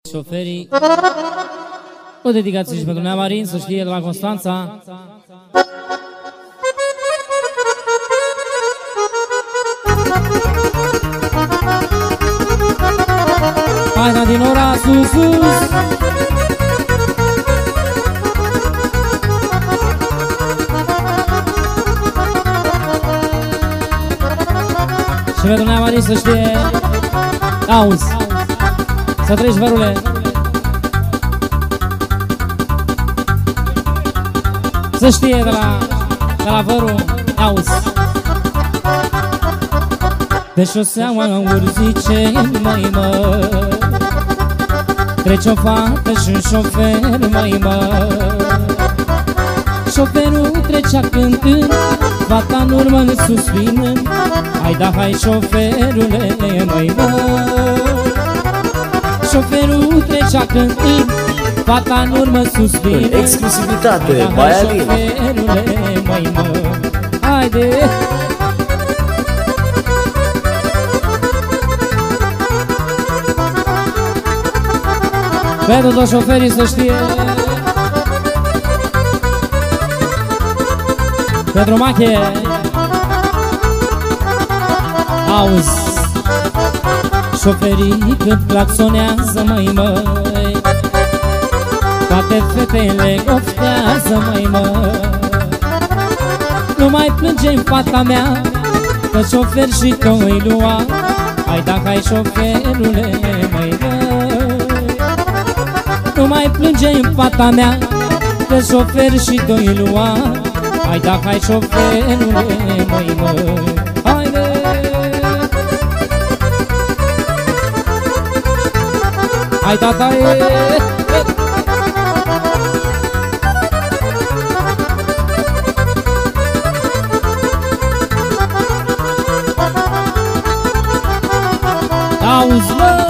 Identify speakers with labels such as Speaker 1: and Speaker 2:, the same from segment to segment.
Speaker 1: Șoferii, o dedicație și pentru Nea Marin, să știe, de la Constanța. Haina din ora sus, sus. Și pentru Nea Marin, să știe, auzi. Să treci, vărule. Să știe de la vărul, auzi. Pe șoseaua urzice, măi mă, trece o fată și un șofer, măi mă. Șoferul trecea cântând, fata în urmă suspinând. Hai da, hai șoferule, măi mă. Șoferul trecea cântând, fata în urmă suspinând.
Speaker 2: În exclusivitate, Baia Alin.
Speaker 1: Șoferule, măi mă, haide! Pentru toți șoferii, să știe, pentru Mache, auzi. Șoferii când claxonează, măi măi, toate fetele oftează, măi măi. Nu mai plângem, fata mea, că șofer și tu-i lua. Hai da, hai șoferule, măi măi. Nu mai plângem, fata mea, că șofer și tu-i lua. Hai da, hai șoferule, măi măi. Haide! Hai tata, auzi mă,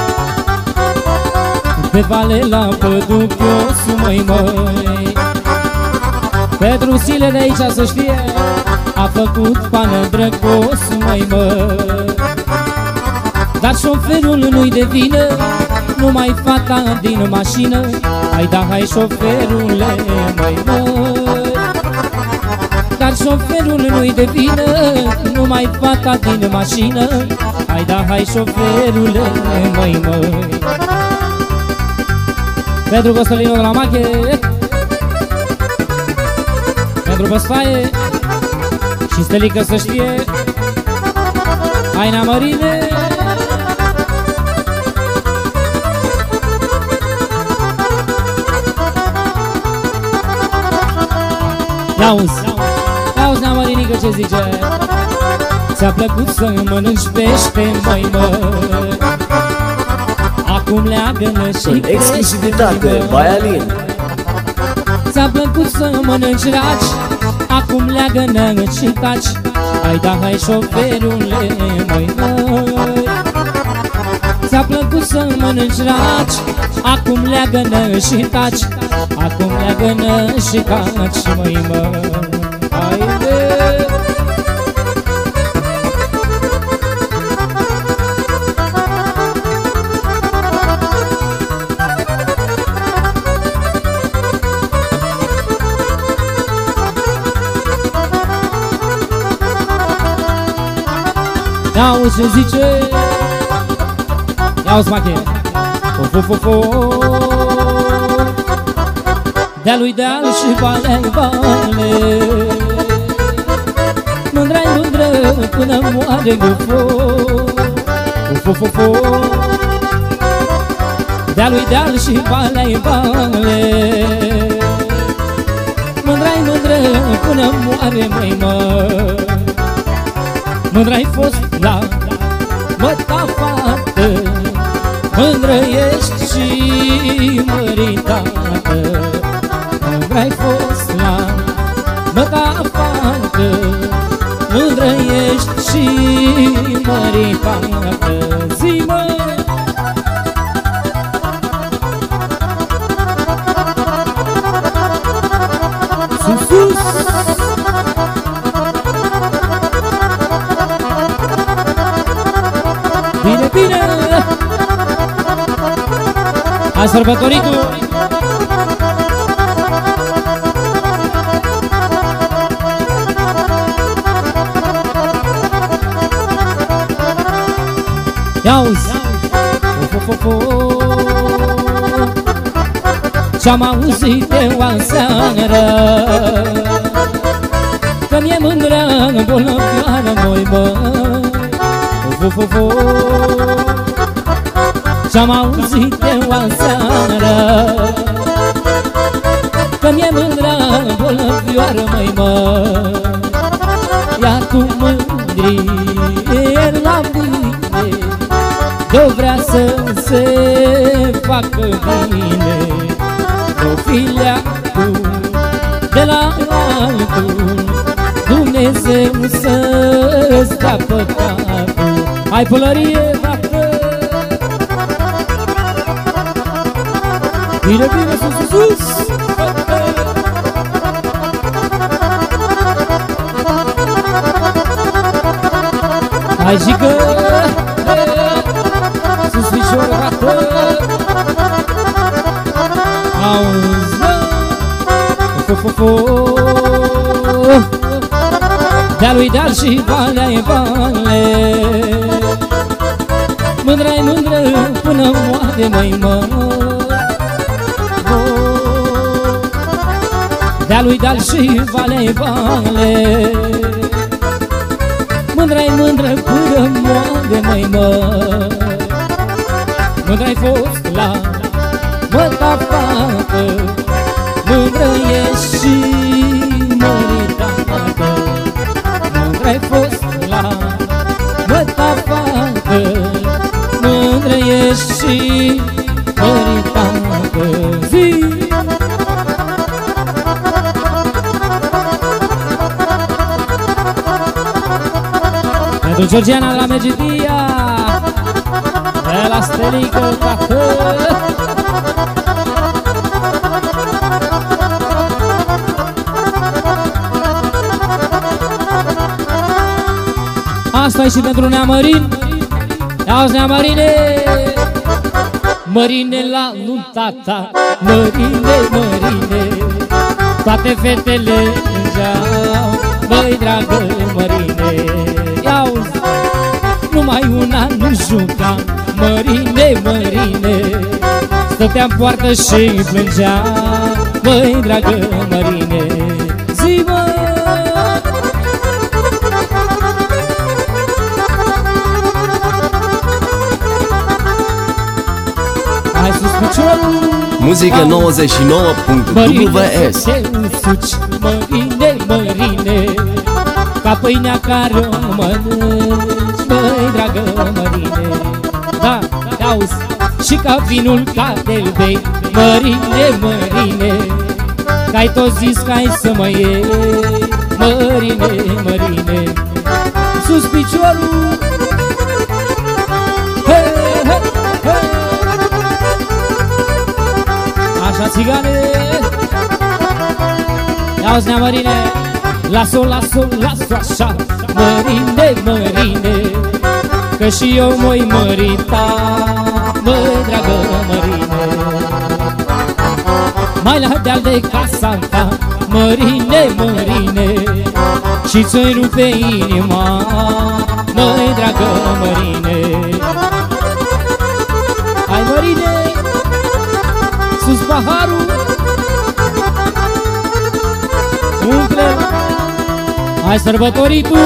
Speaker 1: pe vale la Păduchiosul, măi măi. Pentru zile de aici, să știe, a făcut pană Drăcosul, măi măi. Dar șoferul nu-i de vină, numai fata din mașină. Hai da, hai șoferule, măi măi. Dar șoferul nu-i de vină, numai fata din mașină. Hai da, hai șoferule, măi măi. Pentru Costelino de la Mache, pentru Băsfaie și Stelică, să știe, Haina Mărine. Auzi, Nea Mărinică, ce zice? Ți-a plăcut să mănânci pește, măi mă, acum leagă-nă și
Speaker 2: în exclusivitate, Baia Alin.
Speaker 1: Ți-a plăcut să mănânci raci, acum leagă-nă și taci. Hai da, hai șoferule, măi măi. Ți-a plăcut să mănânci raci, acum leagă-nă și taci. Acum leagă-nă și taci, măi măi. Haide! Ia-uzi ce zice, ia-uzi Mache, de-a-lui deal și vale-i vale, mândra-i mândră până moare gufo. De-a-lui deal și vale-i vale, mândra-i mândră până moare, măi mă. Mândra-i fost la măta fată, mândră ești și măritată. Mândra-i fost la măta fată, mândră ești și măritată. Zi-mă! Sus, sus! Bine, bine! Hai sărbătoritul! Ia-uzi! Ce-am auzit eu aseară, că mi-e mândră bolnăvioară, măi, măi. Ce-am auzit eu aseară, că mi-e mândră bolnăvioară, măi, măi. Iar tu mândri la mine, de-o vrea să se facă bine, de-o fi leacul de la altul, Dumnezeu să-ți dea păcatul. Hai pălărie, bată! Bine, bine, sus, sus, sus! Hai, jică! Sus, fișor, bată! Auzi, de-a-lui deal și valea-i vale, mândră-i mândră până moare, măi, mă. De-a-lui deal și valea-i vale, mândră-i mândră până moare, măi, mă. Mândră-i fost la măta fată, mândră ești și măritată. Mândră-i fost la măta fată, mândră ești și măritată. Zi! Pentru Georgiana la Megidia, de la Stelică, tată. Asta e și pentru Neamărin. Auzi, Neamărine, Mărine la nunta ta, Mărine, Mărine, toate fetele îngeau, băi, dragă Mărine. Auzi, numai una nu juca, Mărine, Mărine, stătea-n poartă și plângea, băi, dragă Mărine. Zi, mă! Hai sus piciorul!
Speaker 2: Muzică 99.ws.
Speaker 1: Mărine, Mărine, ca pâinea care o mănânci, băi, dragă Mărine. Da, auzi, și ca vinul care-l bei, Mărine, Mărine, că-ai tot zis că ai să mă iei, Mărine, Mărine. Sus piciorul! He, he, he. Așa, țigane! Ia-uzi, Neamărine, las-o, las-o, las-o așa, Mărine, Mărine, că și eu m-oi mărita, băi, dragă Mărine. Mai la deal de casa ta, Mărine, Mărine, și ți-o rupe inima, băi, dragă Mărine. Hai, Mărine, sus paharul, umple-l, hai sărbătoritul.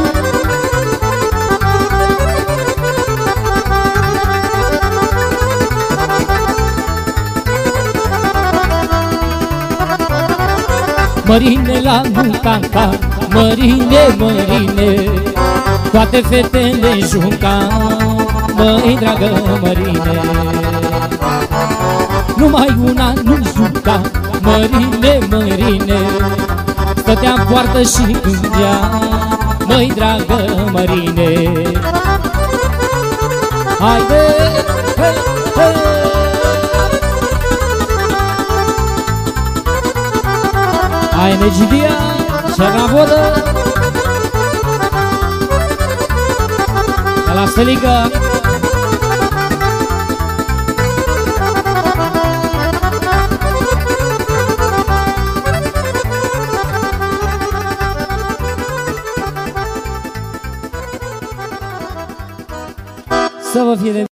Speaker 1: Mărine la nunta ta, Mărine, Mărine, toate fetele juca, măi, dragă Mărine. Numai una nu juca, Mărine, Mărine, stătea-n poartă și gândea, măi, dragă Mărine. Haide, hei, hei! Hai, Megidia, Cernavodă, de la Stelică. Să vă fie de